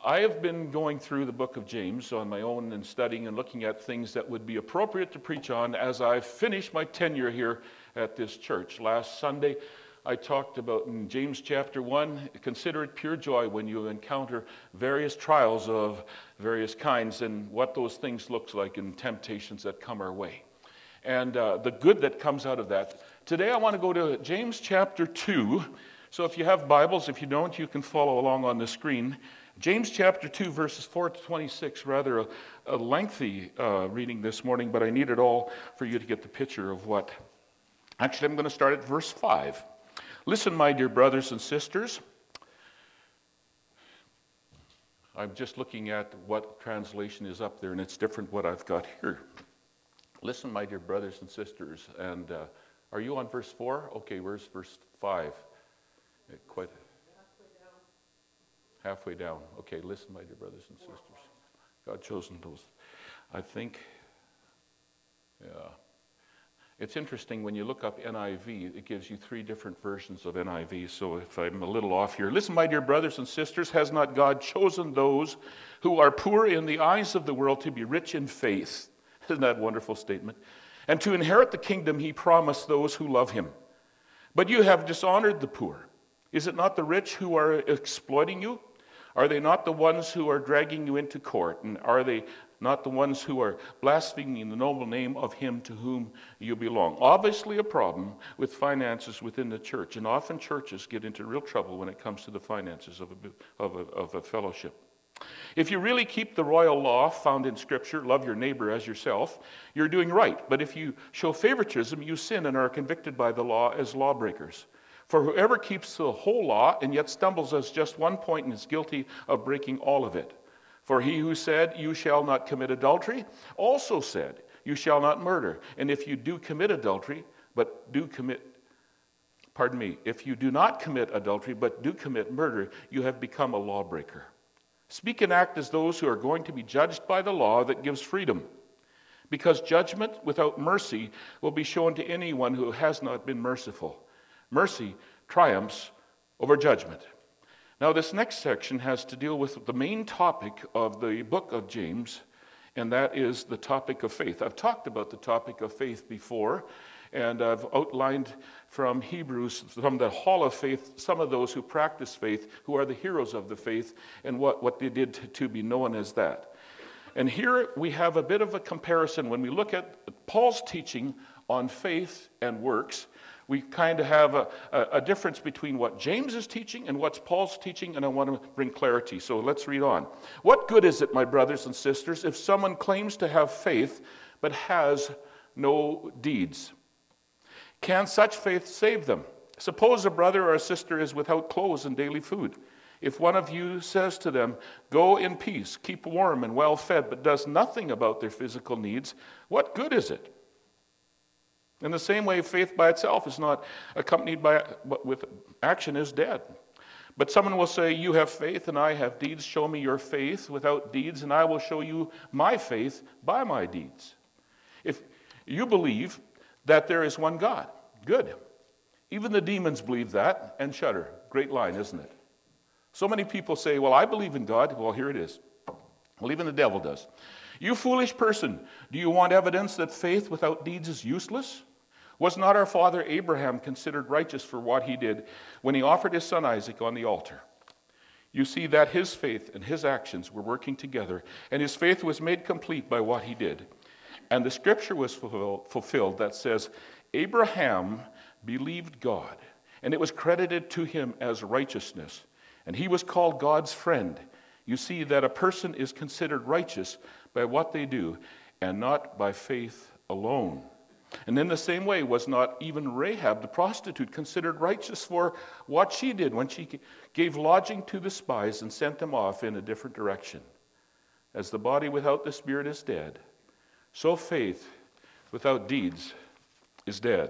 I have been going through the book of James on my own and studying and looking at things that would be appropriate to preach on as I finish my tenure here at this church. Last Sunday, I talked about in James chapter 1, consider it pure joy when you encounter various trials of various kinds and what those things look like and temptations that come our way. And the good that comes out of that. Today I want to go to James chapter 2. So if you have Bibles, if you don't, you can follow along on the screen. James chapter 2, verses 4 to 26, rather a lengthy reading this morning, but I need it all for you to get the picture of what. Actually, I'm going to start at verse 5. Listen, my dear brothers and sisters. I'm just looking at what translation is up there, and it's different what I've got here. Listen, my dear brothers and sisters. And are you on verse 4? Okay, where's verse 5? Quite halfway down. Okay, listen, my dear brothers and sisters. God chosen those. I think, yeah. It's interesting when you look up NIV, it gives you 3 different versions of NIV, so if I'm a little off here. Listen, my dear brothers and sisters, has not God chosen those who are poor in the eyes of the world to be rich in faith? Isn't that a wonderful statement? And to inherit the kingdom he promised those who love him. But you have dishonored the poor. Is it not the rich who are exploiting you? Are they not the ones who are dragging you into court? And are they not the ones who are blaspheming the noble name of him to whom you belong? Obviously a problem with finances within the church. And often churches get into real trouble when it comes to the finances of a fellowship. If you really keep the royal law found in Scripture, love your neighbor as yourself, you're doing right. But if you show favoritism, you sin and are convicted by the law as lawbreakers. For whoever keeps the whole law and yet stumbles at just one point and is guilty of breaking all of it. For he who said, you shall not commit adultery, also said, you shall not murder. And if you do commit adultery, if you do not commit adultery, but do commit murder, you have become a lawbreaker. Speak and act as those who are going to be judged by the law that gives freedom. Because judgment without mercy will be shown to anyone who has not been merciful. Mercy triumphs over judgment. Now, this next section has to deal with the main topic of the book of James, and that is the topic of faith. I've talked about the topic of faith before, and I've outlined from Hebrews, from the hall of faith, some of those who practice faith, who are the heroes of the faith, and what they did to be known as that. And here we have a bit of a comparison. When we look at Paul's teaching on faith and works, we kind of have a difference between what James is teaching and what's Paul's teaching, and I want to bring clarity. So let's read on. What good is it, my brothers and sisters, if someone claims to have faith but has no deeds? Can such faith save them? Suppose a brother or a sister is without clothes and daily food. If one of you says to them, go in peace, keep warm and well fed, but does nothing about their physical needs, what good is it? In the same way, faith by itself is not accompanied with action is dead. But someone will say, you have faith and I have deeds. Show me your faith without deeds, and I will show you my faith by my deeds. If you believe that there is one God, good. Even the demons believe that and shudder. Great line, isn't it? So many people say, well, I believe in God. Well, here it is. Well, even the devil does. You foolish person, do you want evidence that faith without deeds is useless? Was not our father Abraham considered righteous for what he did when he offered his son Isaac on the altar? You see that his faith and his actions were working together, and his faith was made complete by what he did. And the scripture was fulfilled that says, Abraham believed God, and it was credited to him as righteousness, and he was called God's friend. You see that a person is considered righteous by what they do, and not by faith alone. And in the same way was not even Rahab the prostitute considered righteous for what she did when she gave lodging to the spies and sent them off in a different direction. As the body without the spirit is dead, so faith without deeds is dead.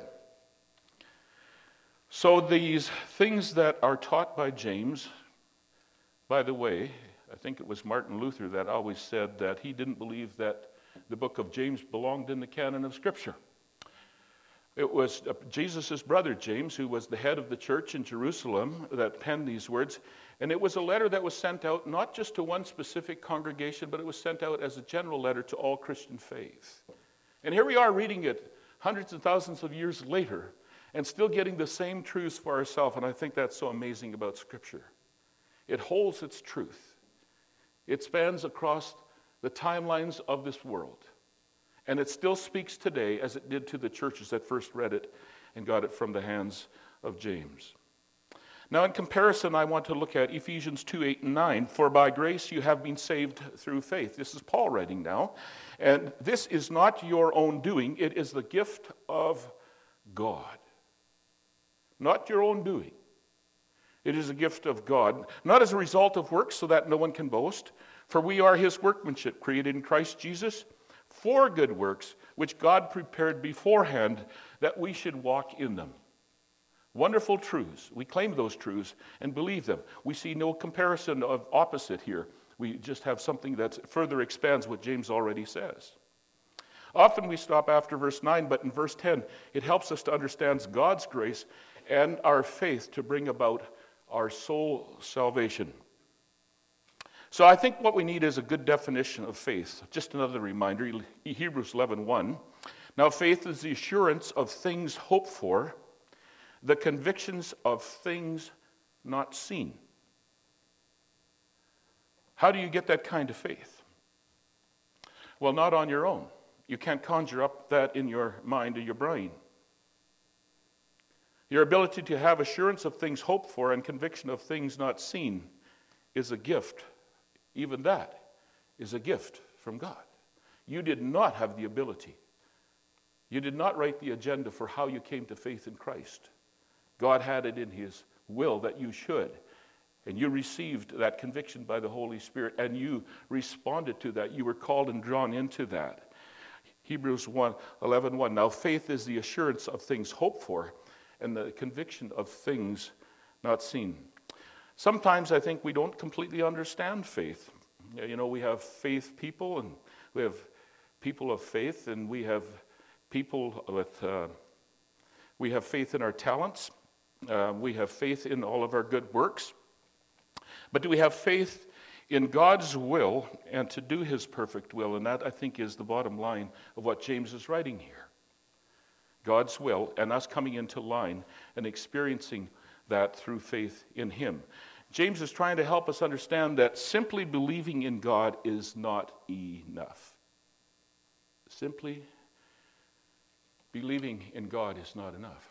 So these things that are taught by James, by the way, I think it was Martin Luther that always said that he didn't believe that the book of James belonged in the canon of Scripture. It was Jesus' brother James, who was the head of the church in Jerusalem, that penned these words. And it was a letter that was sent out not just to one specific congregation, but it was sent out as a general letter to all Christian faith. And here we are reading it hundreds and thousands of years later and still getting the same truths for ourselves. And I think that's so amazing about Scripture. It holds its truth. It spans across the timelines of this world. And it still speaks today as it did to the churches that first read it and got it from the hands of James. Now, in comparison, I want to look at Ephesians 2, 8, and 9. For by grace you have been saved through faith. This is Paul writing now. And this is not your own doing. It is the gift of God. Not your own doing. It is a gift of God. Not as a result of works, so that no one can boast. For we are his workmanship, created in Christ Jesus, for good works, which God prepared beforehand that we should walk in them. Wonderful truths. We claim those truths and believe them. We see no comparison of opposite here. We just have something that further expands what James already says. Often we stop after verse 9, but in verse 10, it helps us to understand God's grace and our faith to bring about our soul salvation. So I think what we need is a good definition of faith. Just another reminder, Hebrews 11:1. Now faith is the assurance of things hoped for, the convictions of things not seen. How do you get that kind of faith? Well, not on your own. You can't conjure up that in your mind or your brain. Your ability to have assurance of things hoped for and conviction of things not seen is a gift. Even that is a gift from God. You did not have the ability. You did not write the agenda for how you came to faith in Christ. God had it in his will that you should. And you received that conviction by the Holy Spirit, and you responded to that. You were called and drawn into that. Hebrews 11:1. Now faith is the assurance of things hoped for and the conviction of things not seen. Sometimes I think we don't completely understand faith. You know, we have faith people, and we have people of faith, and we have people with, we have faith in our talents. We have faith in all of our good works. But do we have faith in God's will and to do his perfect will? And that, I think, is the bottom line of what James is writing here. God's will and us coming into line and experiencing that through faith in him. James is trying to help us understand that simply believing in God is not enough. Simply believing in God is not enough.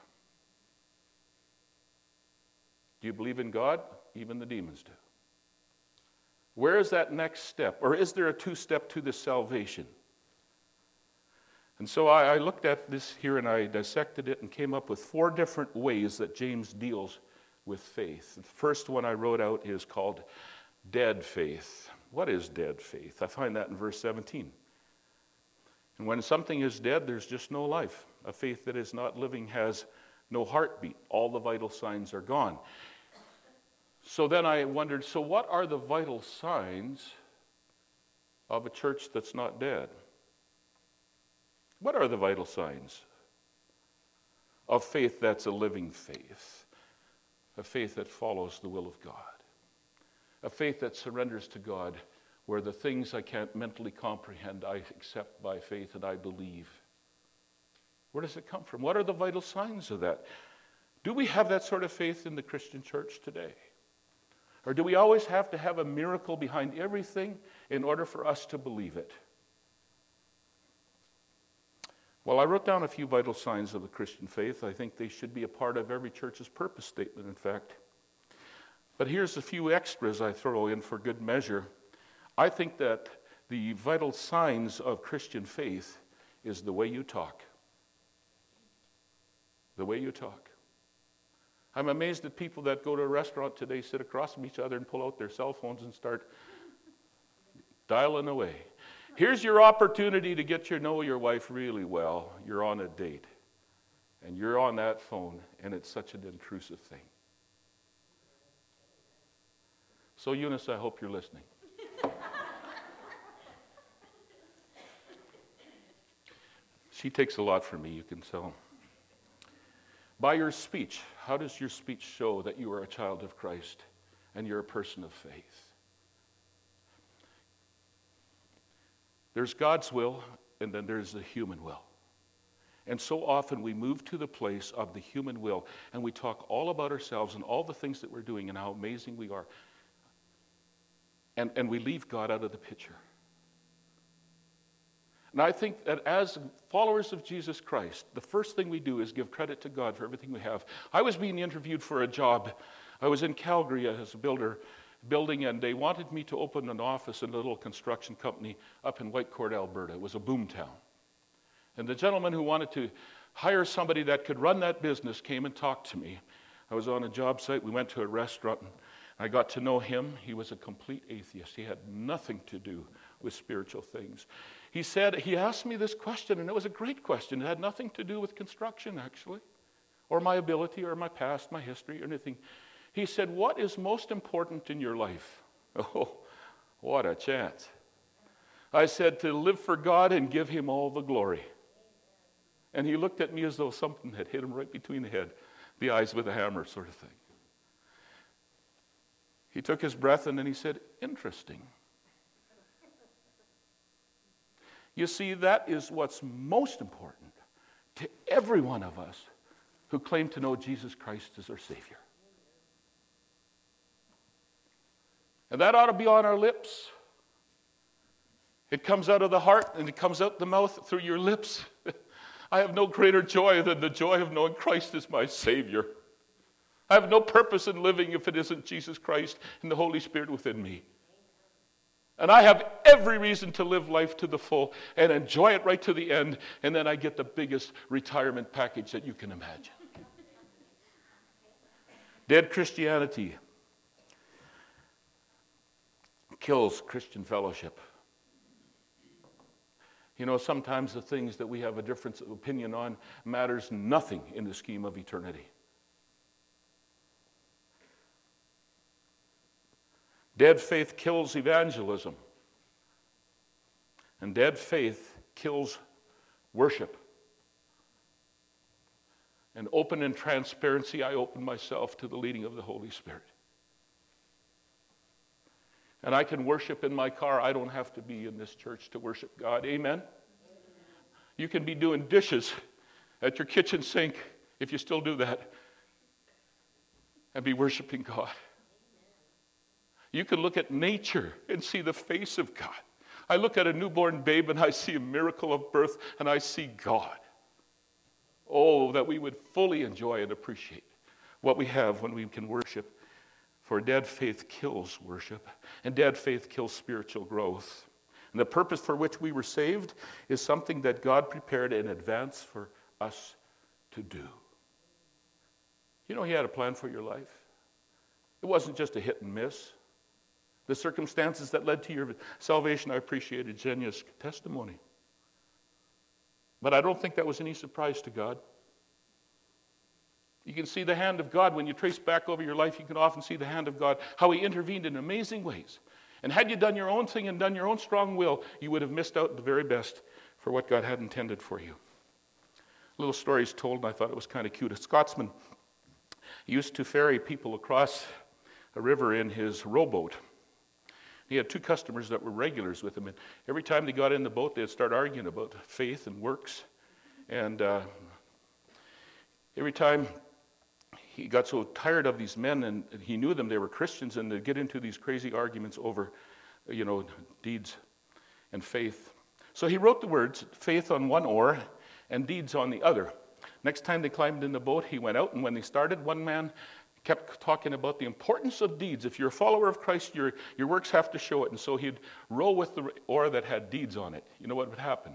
Do you believe in God? Even the demons do. Where is that next step? Or is there a two-step to this salvation? And so I looked at this here and I dissected it and came up with 4 different ways that James deals with faith. The first one I wrote out is called dead faith. What is dead faith? I find that in verse 17. And when something is dead, there's just no life. A faith that is not living has no heartbeat. All the vital signs are gone. So then I wondered, so what are the vital signs of a church that's not dead? What are the vital signs of faith that's a living faith? A faith that follows the will of God. A faith that surrenders to God, where the things I can't mentally comprehend, I accept by faith and I believe. Where does it come from? What are the vital signs of that? Do we have that sort of faith in the Christian church today? Or do we always have to have a miracle behind everything in order for us to believe it? Well, I wrote down a few vital signs of the Christian faith. I think they should be a part of every church's purpose statement, in fact. But here's a few extras I throw in for good measure. I think that the vital signs of Christian faith is the way you talk. The way you talk. I'm amazed at people that go to a restaurant today, sit across from each other and pull out their cell phones and start dialing away. Here's your opportunity to get to know your wife really well. You're on a date, and you're on that phone, and it's such an intrusive thing. So, Eunice, I hope you're listening. She takes a lot from me, you can tell. By your speech, how does your speech show that you are a child of Christ and you're a person of faith. There's God's will, and then there's the human will. And so often we move to the place of the human will, and we talk all about ourselves and all the things that we're doing and how amazing we are. And we leave God out of the picture. And I think that as followers of Jesus Christ, the first thing we do is give credit to God for everything we have. I was being interviewed for a job. I was in Calgary as a building, and they wanted me to open an office in a little construction company up in Whitecourt, Alberta. It was a boom town. And the gentleman who wanted to hire somebody that could run that business came and talked to me. I was on a job site. We went to a restaurant, and I got to know him. He was a complete atheist. He had nothing to do with spiritual things. He asked me this question, and it was a great question. It had nothing to do with construction, actually, or my ability, or my past, my history, or anything. He said, "What is most important in your life?" Oh, what a chance. I said, "To live for God and give him all the glory." And he looked at me as though something had hit him right between the eyes with a hammer sort of thing. He took his breath and then he said, "Interesting." You see, that is what's most important to every one of us who claim to know Jesus Christ as our Savior. And that ought to be on our lips. It comes out of the heart and it comes out the mouth through your lips. I have no greater joy than the joy of knowing Christ is my Savior. I have no purpose in living if it isn't Jesus Christ and the Holy Spirit within me. And I have every reason to live life to the full and enjoy it right to the end, and then I get the biggest retirement package that you can imagine. Dead Christianity kills Christian fellowship. You know, sometimes the things that we have a difference of opinion on matters nothing in the scheme of eternity. Dead faith kills evangelism. And dead faith kills worship. And open in transparency, I open myself to the leading of the Holy Spirit. And I can worship in my car. I don't have to be in this church to worship God. Amen? You can be doing dishes at your kitchen sink, if you still do that, and be worshiping God. You can look at nature and see the face of God. I look at a newborn babe and I see a miracle of birth and I see God. Oh, that we would fully enjoy and appreciate what we have when we can worship. For dead faith kills worship, and dead faith kills spiritual growth. And the purpose for which we were saved is something that God prepared in advance for us to do. You know, he had a plan for your life. It wasn't just a hit and miss. The circumstances that led to your salvation, I appreciated Jenya's testimony. But I don't think that was any surprise to God. You can see the hand of God. When you trace back over your life, you can often see the hand of God, how he intervened in amazing ways. And had you done your own thing and done your own strong will, you would have missed out the very best for what God had intended for you. A little story is told, and I thought it was kind of cute. A Scotsman used to ferry people across a river in his rowboat. He had two customers that were regulars with him, and every time they got in the boat, they'd start arguing about faith and works. And every time he got so tired of these men, and he knew them, they were Christians, and they'd get into these crazy arguments over, deeds and faith. So he wrote the words, faith on one oar and deeds on the other. Next time they climbed in the boat, he went out, and when they started, one man kept talking about the importance of deeds. If you're a follower of Christ, your works have to show it. And so he'd row with the oar that had deeds on it. You know what would happen?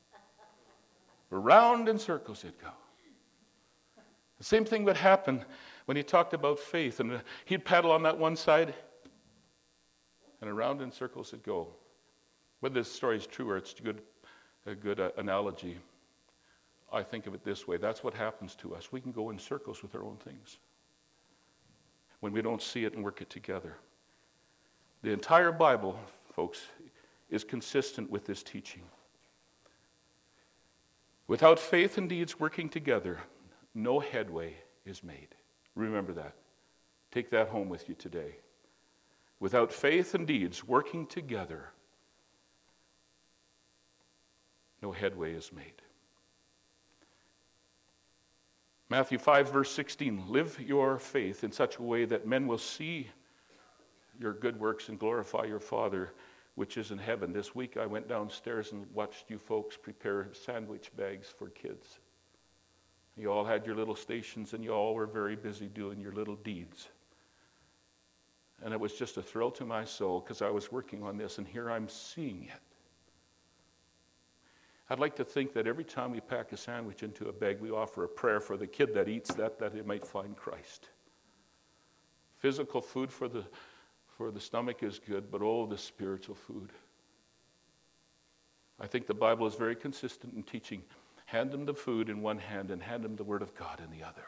Around in circles it'd go. The same thing would happen when he talked about faith. And he'd paddle on that one side, and around in circles it'd go. Whether this story is true or it's a good analogy, I think of it this way. That's what happens to us. We can go in circles with our own things when we don't see it and work it together. The entire Bible, folks, is consistent with this teaching. Without faith and deeds working together, no headway is made. Remember that. Take that home with you today. Without faith and deeds working together, no headway is made. Matthew 5, verse 16, live your faith in such a way that men will see your good works and glorify your Father which is in heaven. This week I went downstairs and watched you folks prepare sandwich bags for kids. You all had your little stations and you all were very busy doing your little deeds. And it was just a thrill to my soul because I was working on this and here I'm seeing it. I'd like to think that every time we pack a sandwich into a bag, we offer a prayer for the kid that eats that it might find Christ. Physical food for the stomach is good, but the spiritual food. I think the Bible is very consistent in teaching. Hand them the food in one hand and hand them the Word of God in the other.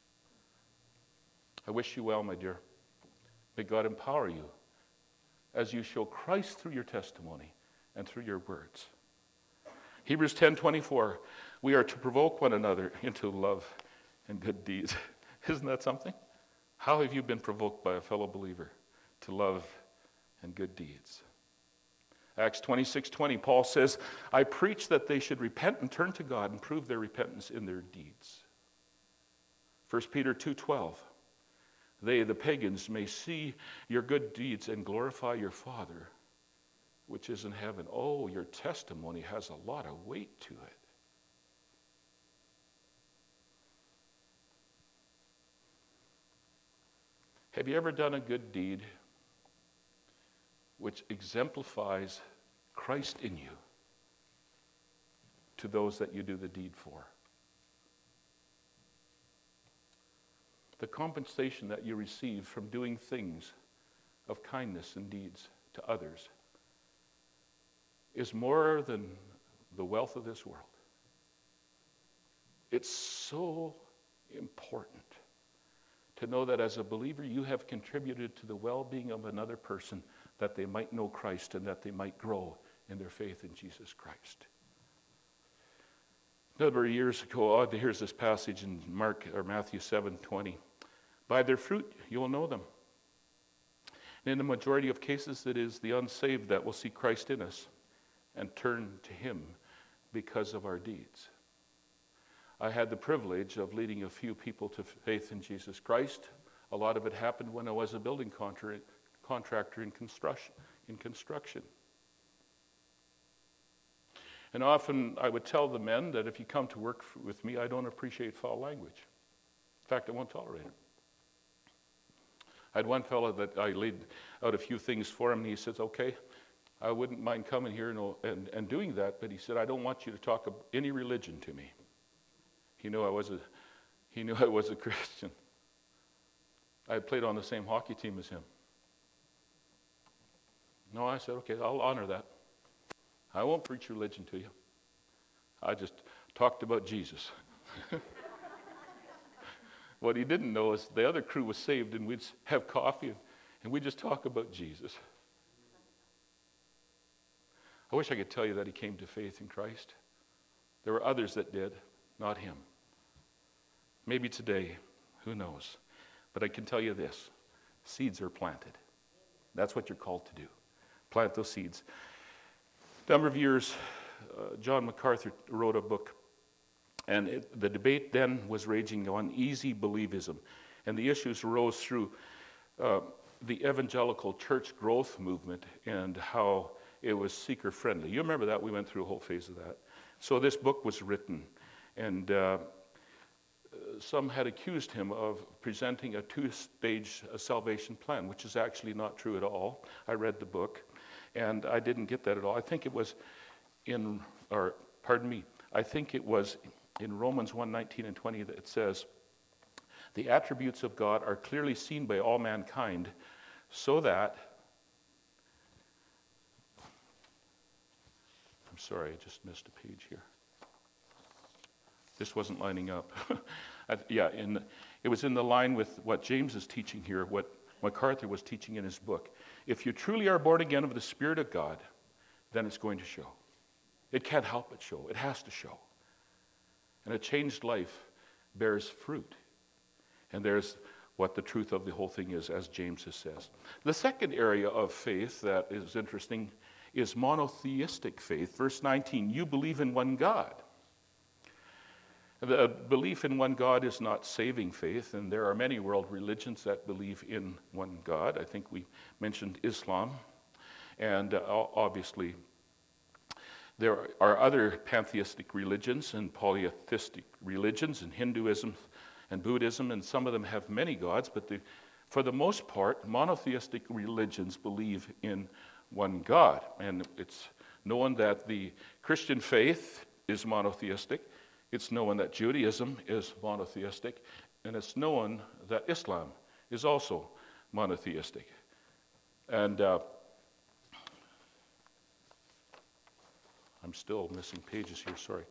I wish you well, my dear. May God empower you as you show Christ through your testimony and through your words. Hebrews 10:24, we are to provoke one another into love and good deeds. Isn't that something? How have you been provoked by a fellow believer to love and good deeds? Acts 26:20, Paul says, I preach that they should repent and turn to God and prove their repentance in their deeds. 1 Peter 2:12, they, the pagans, may see your good deeds and glorify your Father which is in heaven. Oh, your testimony has a lot of weight to it. Have you ever done a good deed which exemplifies Christ in you to those that you do the deed for? The compensation that you receive from doing things of kindness and deeds to others is more than the wealth of this world. It's so important to know that as a believer you have contributed to the well-being of another person, that they might know Christ and that they might grow in their faith in Jesus Christ. A number of years ago, here's this passage in Matthew 7:20. By their fruit you will know them. And in the majority of cases, it is the unsaved that will see Christ in us and turn to him because of our deeds. I had the privilege of leading a few people to faith in Jesus Christ. A lot of it happened when I was a building contractor in construction. And often I would tell the men that if you come to work with me, I don't appreciate foul language. In fact, I won't tolerate it. I had one fellow that I laid out a few things for him, and he says, okay, I wouldn't mind coming here and doing that, but he said, I don't want you to talk any religion to me. He knew I was a Christian. I had played on the same hockey team as him. No, I said, okay, I'll honor that. I won't preach religion to you. I just talked about Jesus. What he didn't know is the other crew was saved, and we'd have coffee, and we'd just talk about Jesus. I wish I could tell you that he came to faith in Christ. There were others that did, not him. Maybe today, who knows? But I can tell you this, seeds are planted. That's what you're called to do. Plant those seeds. A number of years, John MacArthur wrote a book, and the debate then was raging on easy believism, and the issues arose through the evangelical church growth movement and how it was seeker-friendly. You remember that? We went through a whole phase of that. So this book was written, and some had accused him of presenting a two-stage salvation plan, which is actually not true at all. I read the book, and I didn't get that at all. I think it was in Romans 1:19 and 20 that it says, the attributes of God are clearly seen by all mankind, so that, I'm sorry, I just missed a page here. This wasn't lining up. It was in the line with what James is teaching here, what MacArthur was teaching in his book. If you truly are born again of the Spirit of God, then it's going to show. It can't help but show. It has to show. And a changed life bears fruit. And there's what the truth of the whole thing is, as James says. The second area of faith that is interesting is monotheistic faith. Verse 19, you believe in one God. The belief in one God is not saving faith, and there are many world religions that believe in one God. I think we mentioned Islam, and obviously there are other pantheistic religions and polytheistic religions, and Hinduism and Buddhism, and some of them have many gods, but for the most part, monotheistic religions believe in one God. And it's known that the Christian faith is monotheistic. It's known that Judaism is monotheistic. And it's known that Islam is also monotheistic. And I'm still missing pages here, sorry.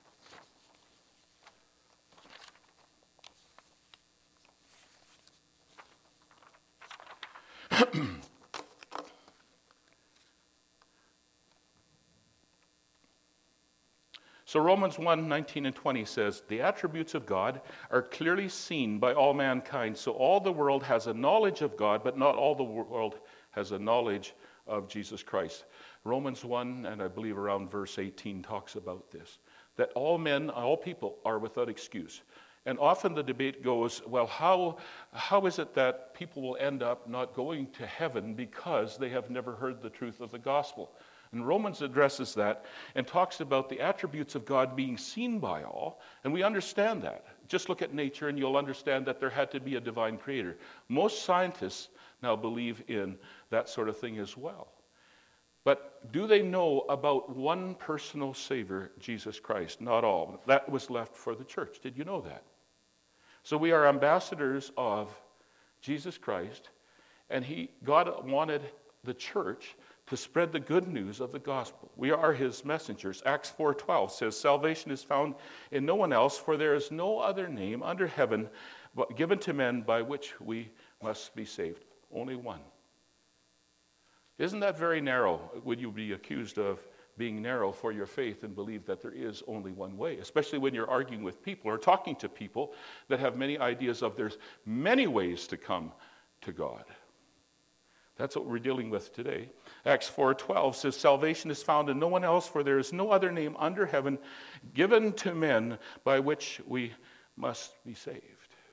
So Romans 1, 19 and 20 says, the attributes of God are clearly seen by all mankind. So all the world has a knowledge of God, but not all the world has a knowledge of Jesus Christ. Romans 1, and I believe around verse 18, talks about this. That all men, all people are without excuse. And often the debate goes, well, how is it that people will end up not going to heaven because they have never heard the truth of the gospel? And Romans addresses that and talks about the attributes of God being seen by all, and we understand that. Just look at nature and you'll understand that there had to be a divine creator. Most scientists now believe in that sort of thing as well. But do they know about one personal Savior, Jesus Christ? Not all. That was left for the church. Did you know that? So we are ambassadors of Jesus Christ, and God wanted the church to spread the good news of the gospel. We are his messengers. Acts 4:12 says, salvation is found in no one else, for there is no other name under heaven given to men by which we must be saved. Only one. Isn't that very narrow? Would you be accused of being narrow for your faith and believe that there is only one way, especially when you're arguing with people or talking to people that have many ideas of there's many ways to come to God? That's what we're dealing with today. Acts 4:12 says, salvation is found in no one else, for there is no other name under heaven given to men by which we must be saved.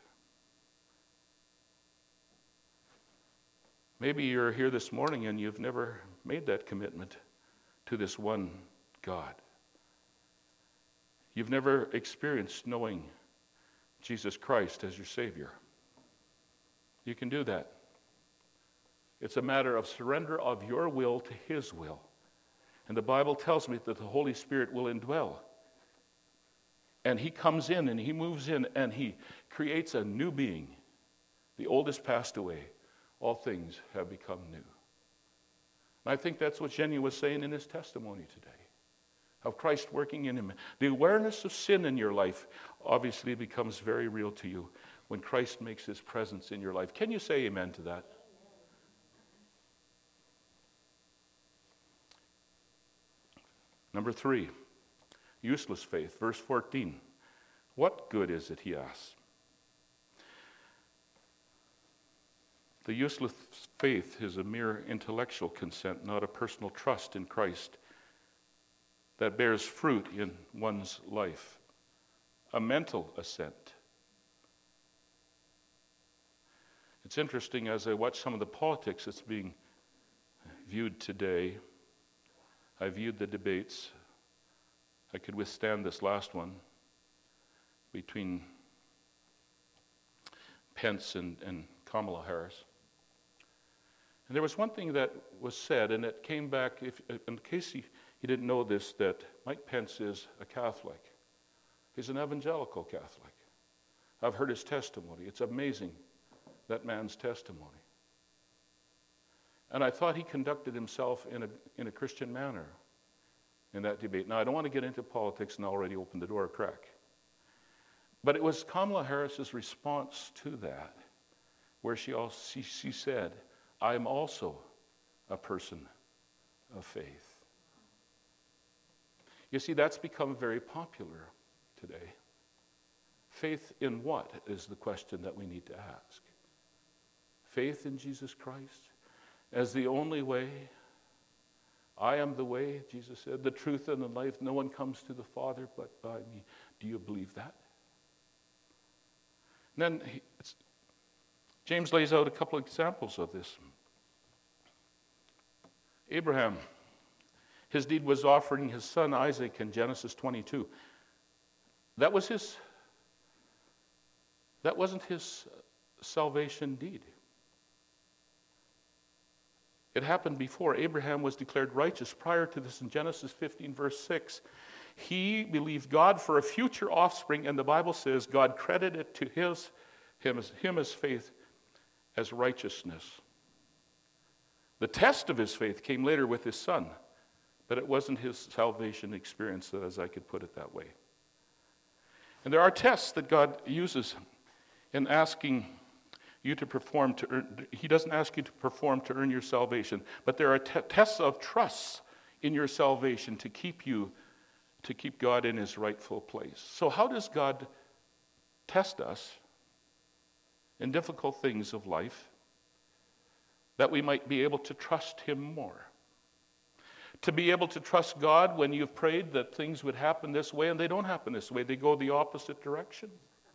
Maybe you're here this morning and you've never made that commitment to this one God. You've never experienced knowing Jesus Christ as your Savior. You can do that. It's a matter of surrender of your will to his will. And the Bible tells me that the Holy Spirit will indwell. And he comes in and he moves in and he creates a new being. The old has passed away. All things have become new. And I think that's what Jenny was saying in his testimony today, of Christ working in him. The awareness of sin in your life obviously becomes very real to you when Christ makes his presence in your life. Can you say amen to that? Number 3, useless faith. Verse 14. What good is it, he asks. The useless faith is a mere intellectual consent, not a personal trust in Christ that bears fruit in one's life. A mental assent. It's interesting, as I watch some of the politics that's being viewed today, I viewed the debates. I could withstand this last one between Pence and Kamala Harris. And there was one thing that was said, and it came back, in case you didn't know this, that Mike Pence is a Catholic. He's an evangelical Catholic. I've heard his testimony. It's amazing, that man's testimony. And I thought he conducted himself in a Christian manner in that debate. Now, I don't want to get into politics and already open the door a crack. But it was Kamala Harris's response to that, where she said, I am also a person of faith. You see, that's become very popular today. Faith in what is the question that we need to ask. faith in Jesus Christ as the only way. I am the way, Jesus said, the truth and the life. No one comes to the Father but by me. Do you believe that? And then James lays out a couple of examples of this. Abraham, his deed was offering his son Isaac in Genesis 22. That wasn't his salvation deed. It happened before. Abraham was declared righteous prior to this in Genesis 15, verse 6. He believed God for a future offspring, and the Bible says God credited to him as faith as righteousness. The test of his faith came later with his son, but it wasn't his salvation experience, as I could put it that way. And there are tests that God uses in asking you to perform to earn. He doesn't ask you to perform to earn your salvation, but there are tests of trust in your salvation to keep God in his rightful place. So how does God test us in difficult things of life that we might be able to trust him more? To be able to trust God when you've prayed that things would happen this way and they don't happen this way, they go the opposite direction.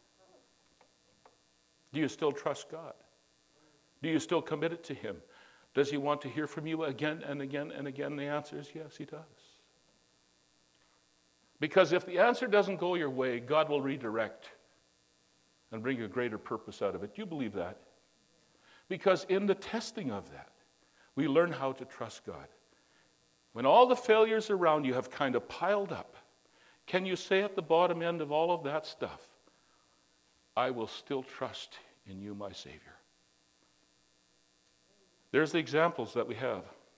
Do you still trust God? Do you still commit it to him? Does he want to hear from you again and again and again? The answer is yes, he does. Because if the answer doesn't go your way, God will redirect and bring a greater purpose out of it. Do you believe that? Because in the testing of that, we learn how to trust God. When all the failures around you have kind of piled up, can you say at the bottom end of all of that stuff, I will still trust in you, my Savior? There's the examples that we have.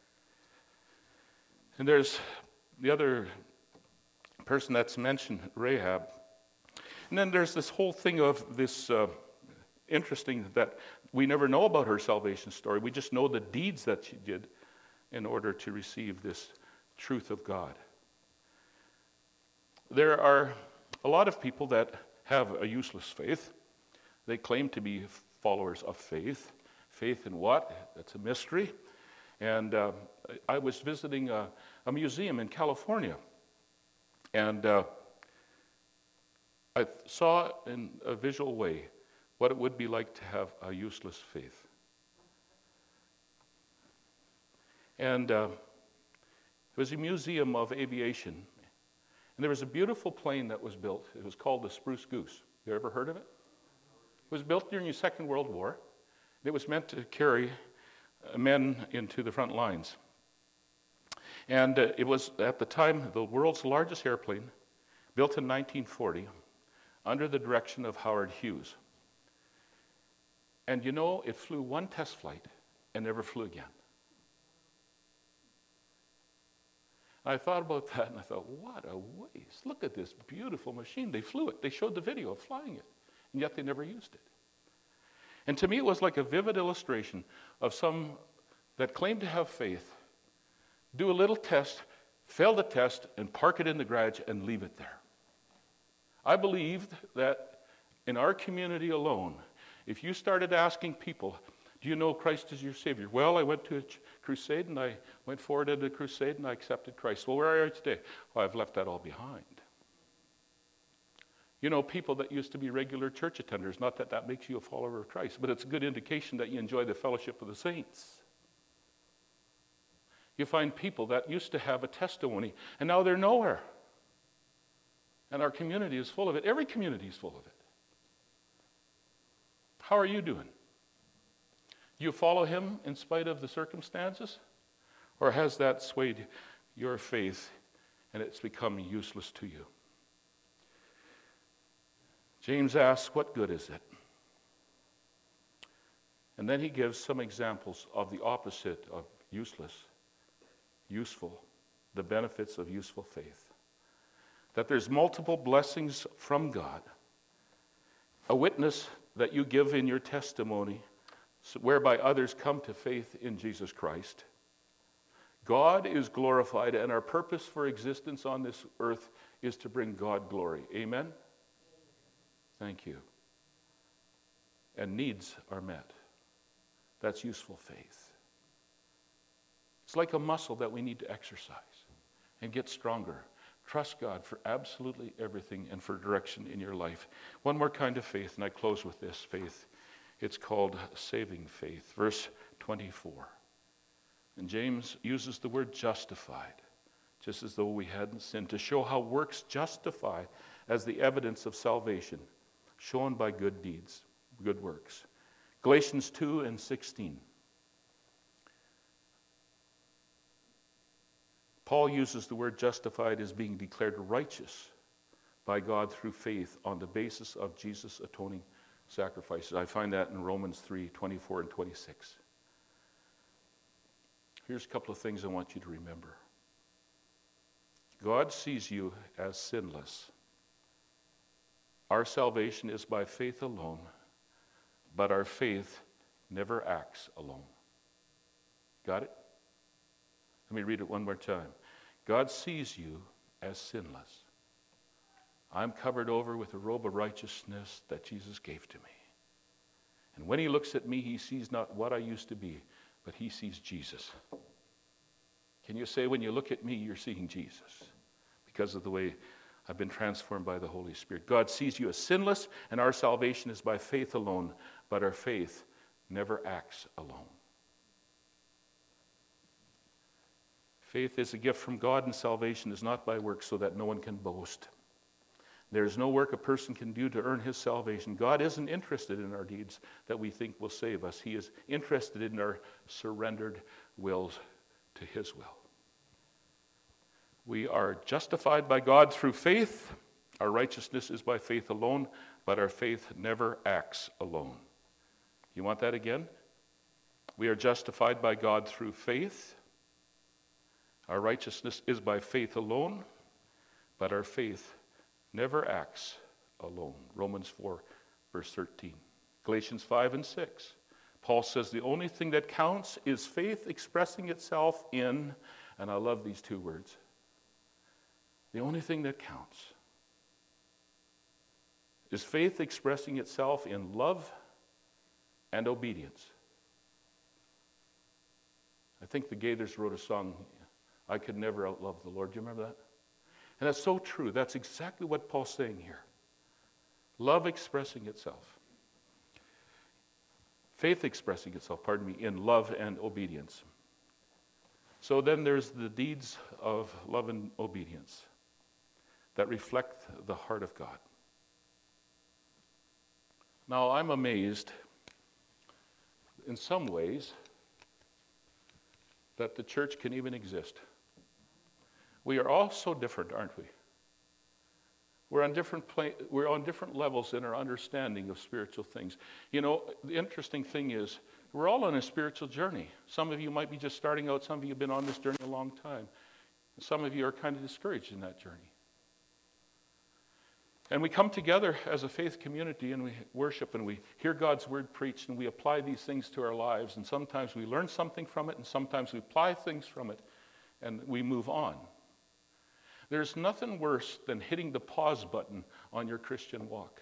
And there's the other person that's mentioned, Rahab. And then there's this whole thing of this interesting that we never know about her salvation story. We just know the deeds that she did in order to receive this truth of God. There are a lot of people that have a useless faith. They claim to be followers of faith. Faith in what? That's a mystery. And I was visiting a museum in California. And I saw in a visual way what it would be like to have a useless faith. And it was a museum of aviation. And there was a beautiful plane that was built. It was called the Spruce Goose. You ever heard of it? It was built during the Second World War. It was meant to carry men into the front lines. And it was, at the time, the world's largest airplane, built in 1940, under the direction of Howard Hughes. And you know, it flew one test flight and never flew again. I thought about that and I thought, what a waste. Look at this beautiful machine. They flew it. They showed the video of flying it. And yet they never used it. And to me, it was like a vivid illustration of some that claimed to have faith, do a little test, fail the test, and park it in the garage and leave it there. I believed that in our community alone, if you started asking people, do you know Christ as your Savior? Well, I went to a crusade and I went forward at a crusade and I accepted Christ. Well, where are you today? Well, I've left that all behind. You know, people that used to be regular church attenders, not that that makes you a follower of Christ, but it's a good indication that you enjoy the fellowship of the saints. You find people that used to have a testimony and now they're nowhere. And our community is full of it. Every community is full of it. How are you doing? Do you follow him in spite of the circumstances? Or has that swayed your faith and it's become useless to you? James asks, what good is it? And then he gives some examples of the opposite of useless, useful, the benefits of useful faith. That there's multiple blessings from God, a witness that you give in your testimony, whereby others come to faith in Jesus Christ. God is glorified, and our purpose for existence on this earth is to bring God glory. Amen? Thank you. And needs are met. That's useful faith. It's like a muscle that we need to exercise and get stronger. Trust God for absolutely everything and for direction in your life. One more kind of faith, and I close with this faith. It's called saving faith. Verse 24. And James uses the word justified, just as though we hadn't sinned, to show how works justify as the evidence of salvation, shown by good deeds, good works. Galatians 2:16. Paul uses the word justified as being declared righteous by God through faith on the basis of Jesus' atoning sacrifices. I find that in Romans 3:24 and 26. Here's a couple of things I want you to remember. God sees you as sinless. Our salvation is by faith alone, but our faith never acts alone. Got it? Let me read it one more time. God sees you as sinless. I'm covered over with a robe of righteousness that Jesus gave to me. And when he looks at me, he sees not what I used to be, but he sees Jesus. Can you say when you look at me, you're seeing Jesus? Because of the way I've been transformed by the Holy Spirit. God sees you as sinless, and our salvation is by faith alone, but our faith never acts alone. Faith is a gift from God, and salvation is not by works, so that no one can boast. There is no work a person can do to earn his salvation. God isn't interested in our deeds that we think will save us. He is interested in our surrendered wills to his will. We are justified by God through faith. Our righteousness is by faith alone, but our faith never acts alone. You want that again? We are justified by God through faith. Our righteousness is by faith alone, but our faith never acts alone. Romans 4, verse 13. Galatians 5 and 6. Paul says the only thing that counts is faith expressing itself in, and I love these two words, the only thing that counts is faith expressing itself in love and obedience. I think the Gaithers wrote a song, I Could Never Outlove the Lord. Do you remember that? And that's so true. That's exactly what Paul's saying here. Love expressing itself. Faith expressing itself, in love and obedience. So then there's the deeds of love and obedience that reflect the heart of God. Now, I'm amazed in some ways that the church can even exist. We are all so different, aren't we? We're on different levels in our understanding of spiritual things. You know, the interesting thing is, we're all on a spiritual journey. Some of you might be just starting out. Some of you have been on this journey a long time. Some of you are kind of discouraged in that journey. And we come together as a faith community and we worship and we hear God's word preached and we apply these things to our lives. And sometimes we learn something from it and sometimes we apply things from it and we move on. There's nothing worse than hitting the pause button on your Christian walk.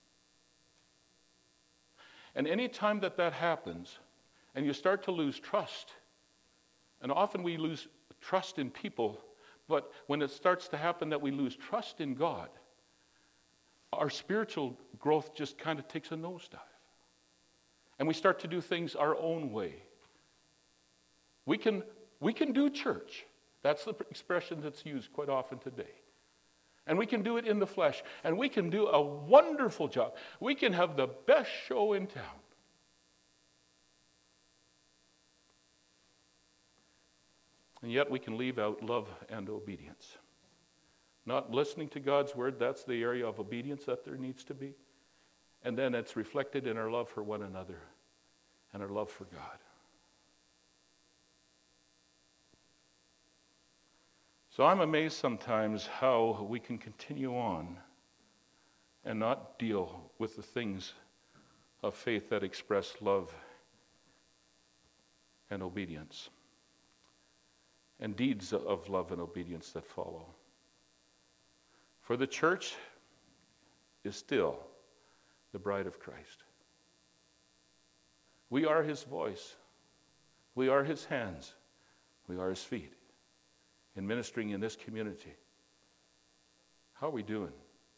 And any time that happens and you start to lose trust, and often we lose trust in people, but when it starts to happen that we lose trust in God, our spiritual growth just kind of takes a nosedive. And we start to do things our own way. We can do church. That's the expression that's used quite often today. And we can do it in the flesh. And we can do a wonderful job. We can have the best show in town. And yet we can leave out love and obedience. Not listening to God's word, that's the area of obedience that there needs to be. And then it's reflected in our love for one another and our love for God. So I'm amazed sometimes how we can continue on and not deal with the things of faith that express love and obedience, and deeds of love and obedience that follow. For the church is still the bride of Christ. We are his voice. We are his hands. We are his feet in ministering in this community. How are we doing?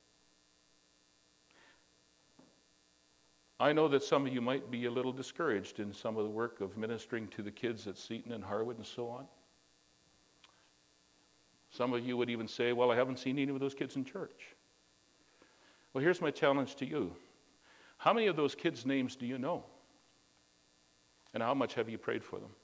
I know that some of you might be a little discouraged in some of the work of ministering to the kids at Seton and Harwood and so on. Some of you would even say, well, I haven't seen any of those kids in church. Well, here's my challenge to you. How many of those kids' names do you know? And how much have you prayed for them?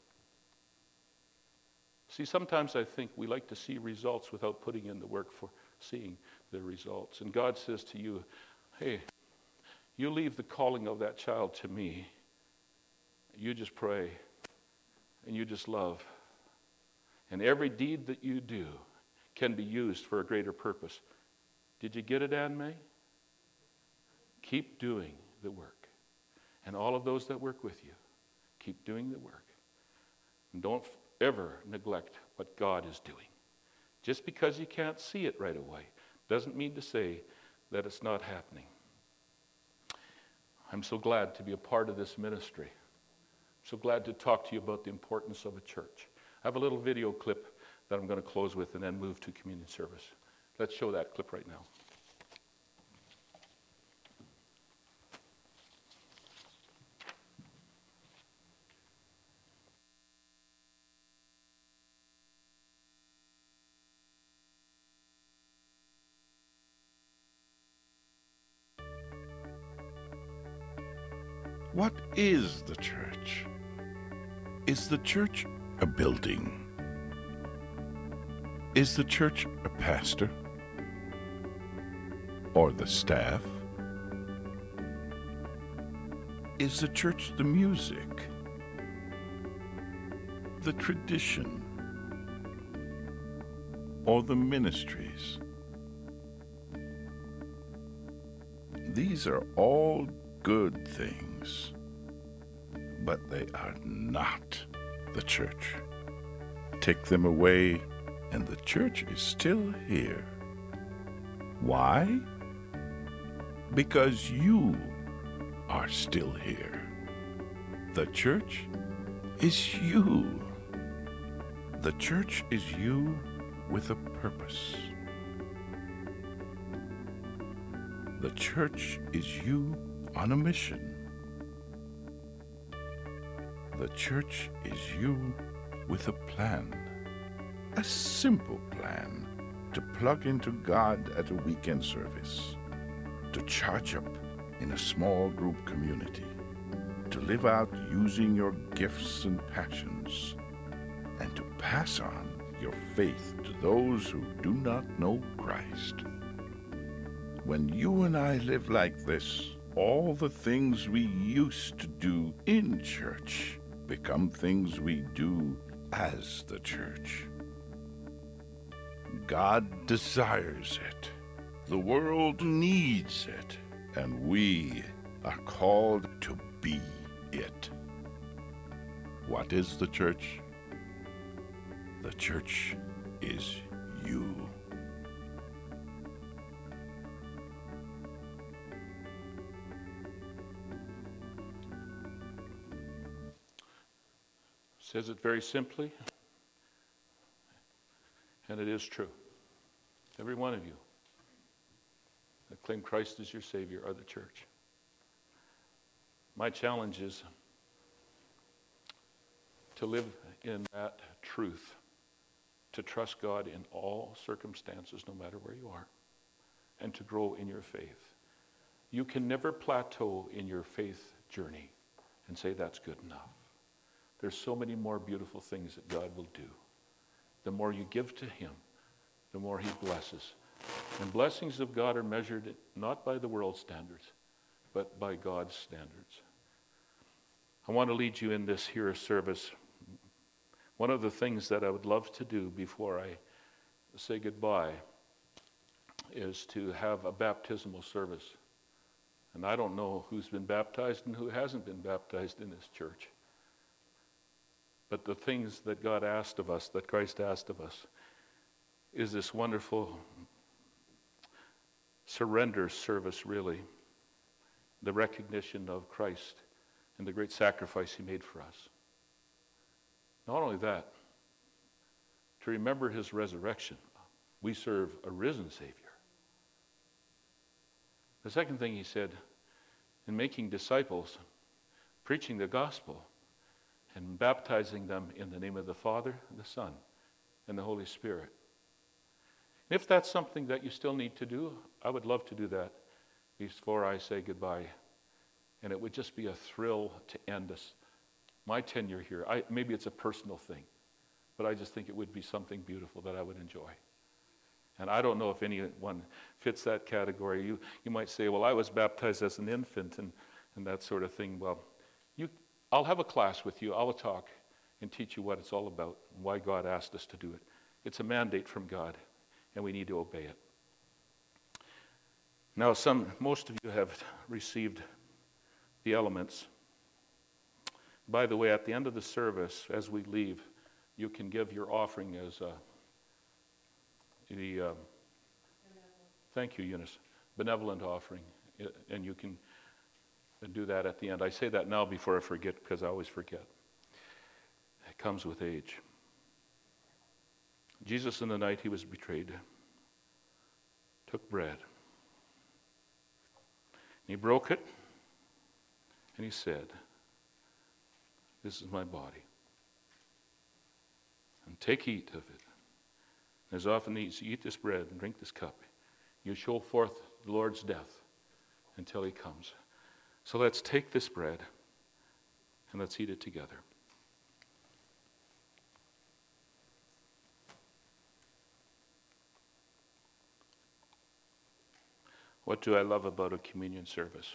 See, sometimes I think we like to see results without putting in the work for seeing the results. And God says to you, hey, you leave the calling of that child to me. You just pray and you just love. And every deed that you do can be used for a greater purpose. Did you get it, Anne May? Keep doing the work. And all of those that work with you, keep doing the work. And don't ever neglect what God is doing. Just because you can't see it right away doesn't mean to say that it's not happening. I'm so glad to be a part of this ministry. I'm so glad to talk to you about the importance of a church. I have a little video clip that I'm going to close with and then move to communion service. Let's show that clip right now. What is the church? Is the church a building? Is the church a pastor? Or the staff? Is the church the music? The tradition? Or the ministries? These are all good things, but they are not the church. Take them away, and the church is still here. Why? Because you are still here. The church is you. The church is you with a purpose. The church is you on a mission. The church is you with a plan. A simple plan to plug into God at a weekend service, to charge up in a small group community, to live out using your gifts and passions, and to pass on your faith to those who do not know Christ. When you and I live like this, all the things we used to do in church become things we do as the church. God desires it. The world needs it. And we are called to be it. What is the church? The church is you. Says it very simply, and it is true. Every one of you that claim Christ as your Savior are the church. My challenge is to live in that truth, to trust God in all circumstances, no matter where you are, and to grow in your faith. You can never plateau in your faith journey and say that's good enough. There's so many more beautiful things that God will do. The more you give to Him, the more He blesses. And blessings of God are measured not by the world's standards, but by God's standards. I want to lead you in this here service. One of the things that I would love to do before I say goodbye is to have a baptismal service. And I don't know who's been baptized and who hasn't been baptized in this church. But the things that God asked of us, that Christ asked of us, is this wonderful surrender service, really. The recognition of Christ and the great sacrifice He made for us. Not only that, to remember his resurrection. We serve a risen Savior. The second thing he said, in making disciples, preaching the gospel, and baptizing them in the name of the Father, the Son, and the Holy Spirit. If that's something that you still need to do, I would love to do that before I say goodbye. And it would just be a thrill to end my tenure here. Maybe it's a personal thing, but I just think it would be something beautiful that I would enjoy. And I don't know if anyone fits that category. You might say, well, I was baptized as an infant and that sort of thing. Well, I'll have a class with you. I'll talk and teach you what it's all about and why God asked us to do it. It's a mandate from God, and we need to obey it. Now, most of you have received the elements. By the way, at the end of the service, as we leave, you can give your offering as thank you, Eunice, benevolent offering, and you can do that at the end. I say that now before I forget, because I always forget. It comes with age. Jesus, in the night he was betrayed, took bread. He broke it, and he said, "This is my body. And take heed of it. As often as you eat this bread and drink this cup, you show forth the Lord's death until he comes." So let's take this bread and let's eat it together. What do I love about a communion service?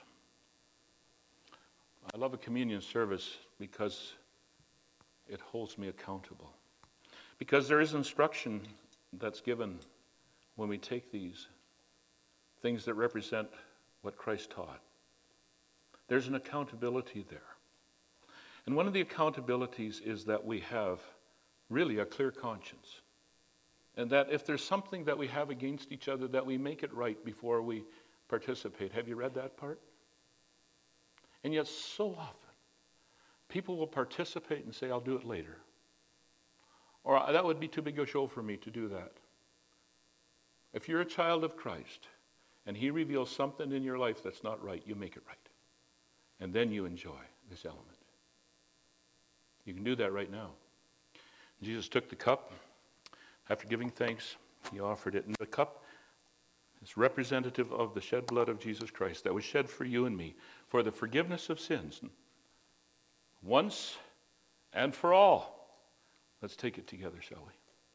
I love a communion service because it holds me accountable. Because there is instruction that's given when we take these things that represent what Christ taught. There's an accountability there. And one of the accountabilities is that we have really a clear conscience. And that if there's something that we have against each other, that we make it right before we participate. Have you read that part? And yet so often, people will participate and say, "I'll do it later." Or, "That would be too big a show for me to do that." If you're a child of Christ, and he reveals something in your life that's not right, you make it right. And then you enjoy this element. You can do that right now. Jesus took the cup. After giving thanks, he offered it. And the cup is representative of the shed blood of Jesus Christ that was shed for you and me for the forgiveness of sins. Once and for all. Let's take it together, shall we?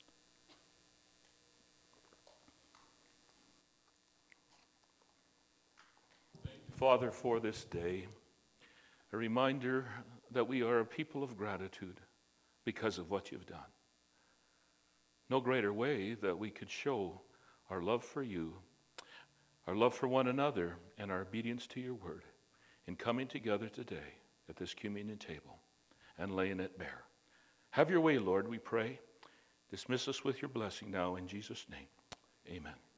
Father, for this day, a reminder that we are a people of gratitude because of what you've done. No greater way that we could show our love for you, our love for one another, and our obedience to your word in coming together today at this communion table and laying it bare. Have your way, Lord, we pray. Dismiss us with your blessing now in Jesus' name. Amen.